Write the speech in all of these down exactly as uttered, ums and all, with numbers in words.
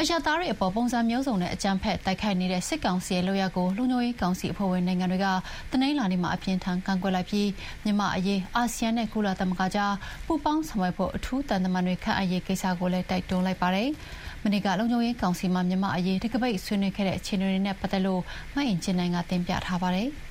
အရသားတွေအပေါ်ပုံစံမျိုးစုံနဲ့အကြမ်းဖက်တိုက်ခိုက်နေတဲ့စစ်ကောင်စီရဲ့လုပ်ရပ်ကိုလုံခြုံရေးကောင်စီအဖွဲ့ဝင်နိုင်ငံတွေကတနင်္လာနေ့မှာအပြင်းထန်ကန့်ကွက်လိုက်ပြီးမြန်မာအရေးအာဆီယံနဲ့ကုလသမဂ္ဂကြားပူးပေါင်းဆောင်ရွက်ဖို့အထူးတန်တမန်တွေခန့်အပ်ရေးကိစ္စကိုလည်းတိုက်တွန်းလိုက်ပါတယ်။မနေ့ကလုံခြုံရေးကောင်စီမှာမြန်မာအရေးတကပိတ်ဆွေးနွေးခဲ့တဲ့အခြေအနေတွေနဲ့ပတ်သက်လို့မအင်ကျဉ်နိုင်ကတင်ပြထားပါတယ်။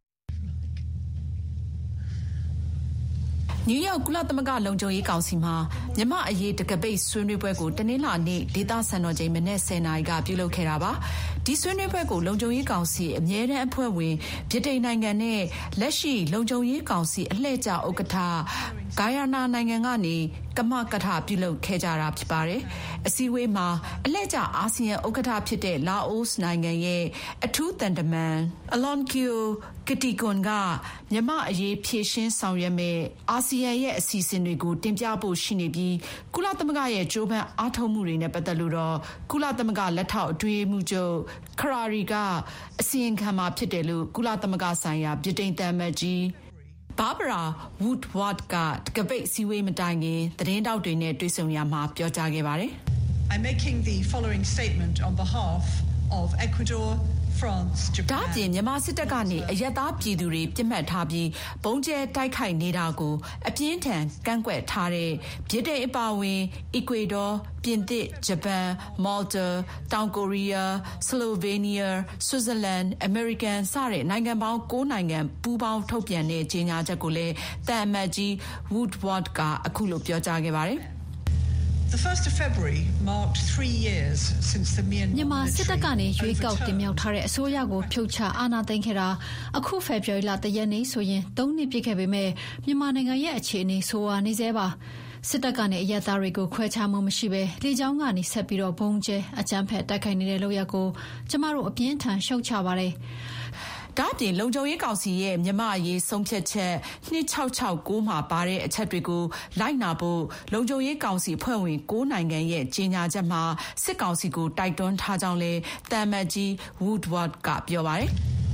နယူးယောက်ကုလသမဂ္ဂလုံခြုံရေးကောင်စီမှာမြန်မာအရေးတကပိတ်ဆွေးနွေးပွဲကိုတနင်္လာနေ့ဒေသစံတော်ချိန်မနက်ဆယ်နာရီကပြုလုပ်ခဲ့တာပါ။ဒီဆွေးနွေးပွဲကိုလုံခြုံရေးကောင်စီအမြဲတမ်းအဖွဲ့ဝင်ဗြိတိန်နိုင်ငံနဲ့လက်ရှိလုံခြုံရေးကောင်စီအလှည့်ကျဥက္ကဋ္ဌဂိုင်ယာနာနိုင်ငံကနေကမကထပြုလုပ်ခဲ့ကြတာဖြစ်ပါတယ်။အစည်းအဝေးမှာအလှည့်ကျအာဆီယံဥက္ကဋ္ဌဖြစ်တဲ့လာအိုနိုင်ငံရဲ့အထူးတန်တမန်အလွန်ကီယိုကတီကွန်ကမြန်မာအရေးဖြည့်ရှင်းဆောင်ရွက်မဲ့အာဆီယံရဲ့အစီအစဉ်တွေကိုတင်ပြဖို့ရှိနေပြီးကုလသမဂ္ဂရဲ့ကြိုးပမ်းအားထုတ်မှုတွေနဲ့ပတ်သက်လို့တော့ကုလသမဂ္ဂလက်ထောက်အတွင်းမှုချုပ်ခရာရီကအစီရင်ခံမှာဖြစ်တယ်လို့ကုလသမဂ္ဂဆိုင်ရာဗြိတိန်သံအမတ်ကြီးဘာဘရာဝူဒ်ဝတ်ကတကပိတ်စည်းဝေးမတိုင်ခင်သတင်းတောက်တွေနဲ့တွေ့ဆုံရမှာပြောကြားခဲ့ပါတယ်။ I'm making the following statement on behalf of Ecuador France, Japan. ဒါပြင်မြန်မာစစ်တပ်ကနေအရက်သားပြည်သူတွေပြစ်မှတ်ထားပြီးဘုံကျဲတိုက်ခိုက်နေတာကိုအပြင်းထန်ကန့်ကွက်ထားတဲ့ဗြိတိန်အပါအဝင်အီကွေဒေါပြင်သစ်ဂျပန်မော်လ်တာတောင်ကိုရီးယားဆလိုဗေးနီးယားဆွစ်ဇာလန်အမေရိကန်စတဲ့နိုင်ငံပေါင်း၉နိုင်ငံပူးပေါင်းထုတ်ပြန်တဲ့ကြေညာချက်ကိုလည်းတန်အမတ်ကြီးဝူဒ်ဝတ်ကအခုလိုပြောကြားခဲ့ပါတယ် The first of February marked three years since the Myanmar မြန်မာစစ်တပ်ကနေရွေးကောက်တင်မြှောက်ထားတဲ့အစိုးရကိုဖြုတ်ချအာဏာသိမ်းခဲ့တာအခုဖေဖော်ဝါရီလတရက်နေ့ဆိုရင်သုံးနှစ်ပြည့်ခဲ့ပေမဲ့မြန်မာနိုင်ငံရဲ့အခြေအနေဆိုးဝါးနေသေးပါစစ်တပ်ကနေအရက်သားတွေကိုခွဲခြားမှုမရှိဘဲလေကြောင်းကနေဆက်ပြီးတော့ဘုံကျဲအကြမ်းဖက်တိုက်ခိုက်နေတဲ့လုပ်ရပ်ကိုကျမတို့အပြင်းထန်ရှုတ်ချပါတယ်ဒါ့အပြင်လုံခြုံရေးကောင်စီရဲ့မြန်မာအရေးဆုံးဖြတ်ချက်နှစ်၆၆၉မှာပါတဲ့အချက်တွေကိုလိုက်နာဖို့လုံခြုံရေးကောင်စီအဖွဲ့ဝင်၉နိုင်ငံရဲ့ကြေညာချက်မှာစစ်ကောင်စီကိုတိုက်တွန်းထားကြောင်းလည်းတန်မတ်ကြီးဝူဒ်ဝတ်ကပြောပါတယ်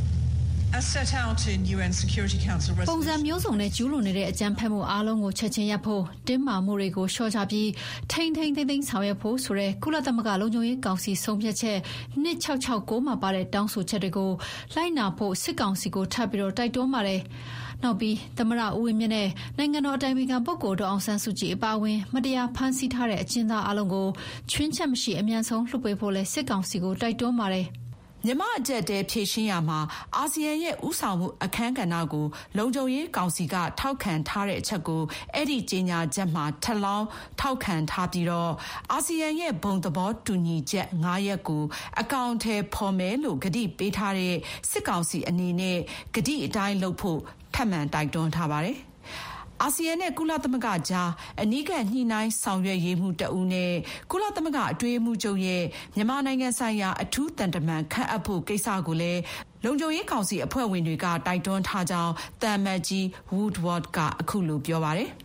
As set out in U N Security Council resolution ပုံစံမျိုးစုံနဲ့ကျူးလွန်နေတဲ့အကြမ်းဖက်မှုအားလုံးကိုချက်ချင်းရပ်ဖို့တင်းမာမှုတွေကိုလျှော့ချပြီးထိမ့်ထိမ့်သိမ့်သိမ့်ဆောင်ရွက်ဖို့ဆိုတဲ့ကုလသမဂ္ဂလုံခြုံရေးကောင်စီဆုံးဖြတ်ချက်နှစ်၆၆၉မှာပါတဲ့တောင်းဆိုချက်တွေကိုလိုက်နာဖို့စစ်ကောင်စီကိုထပ်ပြီးတော့တိုက်တွန်းပါတယ်။နောက်ပြီးသမရဦးဝင်းမြင့်နဲ့နိုင်ငံတော်အတိုင်ပင်ခံပုဂ္ဂိုလ်ဒေါ်အောင်ဆန်းစုကြည်အပါအဝင်မတရားဖမ်းဆီးထားတဲ့အကျဉ်းသားအလုံးကိုချွင်းချက်မရှိအမြန်ဆုံးလွှတ်ပေးဖို့လဲစစ်ကောင်စီကိုတိုက်တွန်းပါတယ်။မြန်မာအကြက်တဲဖြည့်ရှင်းရမှာအာဆီယံရဲ့ဥဆောင်မှုအခမ်းကဏ္ဍကိုလုံခြုံရေးကောင်စီကထောက်ခံထားတဲ့အချက်ကိုအဲ့ဒီကြေညာချက်မှာထပ်လောင်းထောက်ခံထားပြီးတော့အာဆီယံရဲ့ဘုံသဘောတူညီချက်၅ရပ်ကိုအကောင့်ထဲပေါ်မယ်လို့ကတိပေးထားတဲ့စစ်ကောင်စီအနေနဲ့ကတိအတိုင်းလုပ်ဖို့ထပ်မံတိုက်တွန်းထားပါတယ်အာဆီယံနဲ့ကုလသမဂ္ဂကြားအနီးကပ်ညှိနှိုင်းဆောင်ရွက်ရေးမှုတအူးနဲ့ကုလသမဂ္ဂအတွင်းမှုချုပ်ရဲ့မြန်မာနိုင်ငံဆိုင်ရာအထူးတန်တမန်ခန့်အပ်ဖို့ကိစ္စကိုလည်းလုံခြုံရေးကောင်စီအဖွဲ့ဝင်တွေကတိုက်တွန်းထားကြောင်းတန်မတ်ကြီးဝူဒ်ဝတ်ကအခုလိုပြောပါတယ်။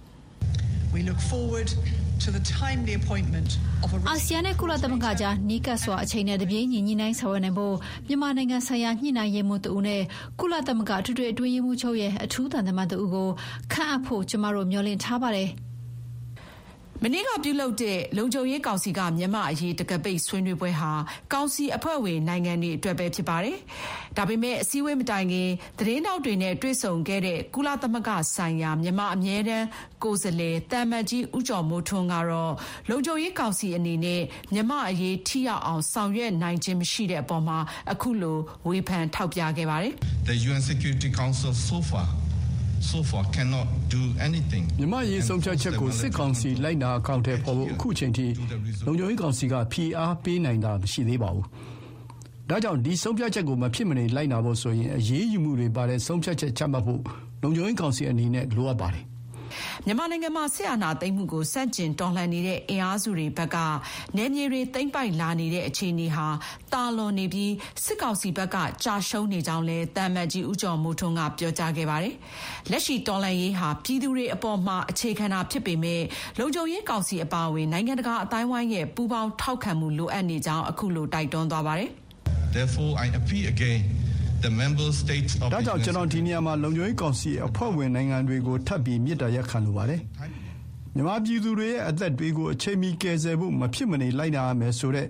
We look forward to the timely appointment of a အာဆီယံနဲ့ကုလသမဂ္ဂကြားနီးကပ်စွာအချိန်နဲ့တပြေးညီညှိနှိုင်းဆောင်ရွက်နိုင်ဖို့မြန်မာနိုင်ငံဆိုင်ရာညှိနှိုင်းရေးမှူးတဦးနဲ့ကုလသမဂ္ဂအထွေထွေအတွင်းရေးမှူးချုပ်ရဲ့အထူးတန်တမန်တဦးကိုခန့်အပ်ဖို့ကျမတို့မျှော်လင့်ထားပါတယ်။မနေ့ကပြုလုပ်တဲ့လုံခြုံရေးကောင်စီကမြန်မာအရေးတကပိတ်ဆွေးနွေးပွဲဟာကောင်စီအဖွဲ့ဝင်နိုင်ငံတွေအတွက်ပဲဖြစ်ပါတယ်။ဒါပေမဲ့အစည်းအဝေးမတိုင်ခင်သတင်းတောက်တွေနဲ့တွေ့ဆုံခဲ့တဲ့ကုလသမဂ္ဂဆိုင်ရာမြန်မာအမြဲတမ်းကိုယ်စားလှယ်တန်မတ်ကြီးဦးကျော်မိုးထွန်းကတော့လုံခြုံရေးကောင်စီအနေနဲ့မြန်မာအရေးထိရောက်အောင်ဆောင်ရွက်နိုင်ခြင်းမရှိတဲ့အပေါ်မှာအခုလိုဝေဖန်ထောက်ပြခဲ့ပါတယ်။ The U N Security Council so far so far cannot do anything မြန်မာရေးဆုံးဖြတ်ချက်ကိုစစ်ကောင်စီလိုက်နာအကောင့်ထဲပေါ်ဖို့အခုချိန်ထိလုံခြုံရေးကောင်စီကဖြေအားပေးနိုင်တာမရှိသေးပါဘူး။ဒါကြောင့်ဒီဆုံးဖြတ်ချက်ကိုမဖြစ်မနေလိုက်နာဖို့ဆိုရင်အရေးယူမှုတွေပါတဲ့ဆုံးဖြတ်ချက်ချမှတ်ဖို့လုံခြုံရေးကောင်စီအနေနဲ့လိုအပ်ပါတယ်။မြန်မာနိုင်ငံမှာဆရာနာသိမ်းမှုကိုစန့်ကျင်တော်လှန်နေတဲ့အင်အားစုတွေဘက်ကနယ်မြေတွေသိမ်းပိုက်လာနေတဲ့အခြေအနေဟာတာလွန်နေပြီးစစ်ကောင်စီဘက်ကကြာရှုံးနေကြောင်းလဲတန်မတ်ကြီးဦးကျော်မိုးထွန်းကပြောကြားခဲ့ပါတယ်။လက်ရှိတော်လှန်ရေးဟာပြည်သူတွေအပေါ်မှာအခြေခံတာဖြစ်ပေမဲ့လုံခြုံရေးကောင်စီအပါအဝင်နိုင်ငံတကာအတိုင်းဝိုင်းရဲ့ပူးပေါင်းထောက်ခံမှုလိုအပ်နေကြောင်းအခုလိုတိုက်တွန်းသွားပါတယ်။ Therefore I appeal again the member states of ဒါကြောင့်ကျွန်တော်ဒီနေရာမှာလုံခြုံရေးကောင်စီအဖွဲ့ဝင်နိုင်ငံတွေကိုထပ်ပြီးမြစ်တာရက်ခံလိုပါတယ်မြန်မာပြည်သူတွေရဲ့အသက်တွေကိုအချိန်မီကယ်ဆယ်ဖို့မဖြစ်မနေလိုက်နာရမယ်ဆိုတဲ့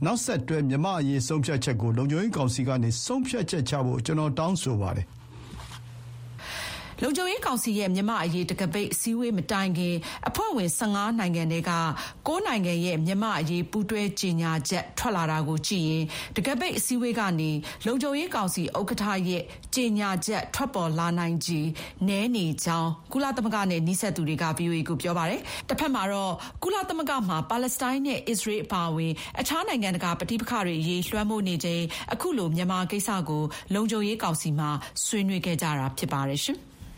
နောက်ဆက်တွဲမြန်မာ့အရေးဆုံးဖြတ်ချက်ကိုလုံခြုံရေးကောင်စီကနေဆုံးဖြတ်ချက်ချဖို့ကျွန်တော်တောင်းဆိုပါတယ်။လုံခြုံရေးကောင်စီရဲ့မြန်မာ့အရေးတံခါးပိတ်အစည်းအဝေးမတိုင်ခင်အဖွဲ့ဝင်၁၅နိုင်ငံတွေက၉နိုင်ငံရဲ့မြန်မာ့အရေးပူးတွဲကြေညာချက်ထွက်လာတာကိုကြည့်ရင်တံခါးပိတ်အစည်းအဝေးကနေလုံခြုံရေးကောင်စီဥက္ကဋ္ဌရဲ့ကြေညာချက်ထွက်ပေါ်လာနိုင်ခြေနည်းနေကြောင်းကုလသမဂ္ဂနဲ့နှိစက်သူတွေက ဗွီအိုအေကိုပြောပါတယ်။တစ်ဖက်မှာတော့ကုလသမဂ္ဂမှာပါလက်စတိုင်းနဲ့အစ္စရေးအပါအဝင်အခြားနိုင်ငံတကာပဋိပက္ခတွေအရေးလွှမ်းမိုးနေချိန်အခုလိုမြန်မာကိစ္စကိုလုံခြုံရေးကောင်စီမှာဆွေးနွေးခဲ့ကြတာဖြစ်ပါတယ်ရှင်။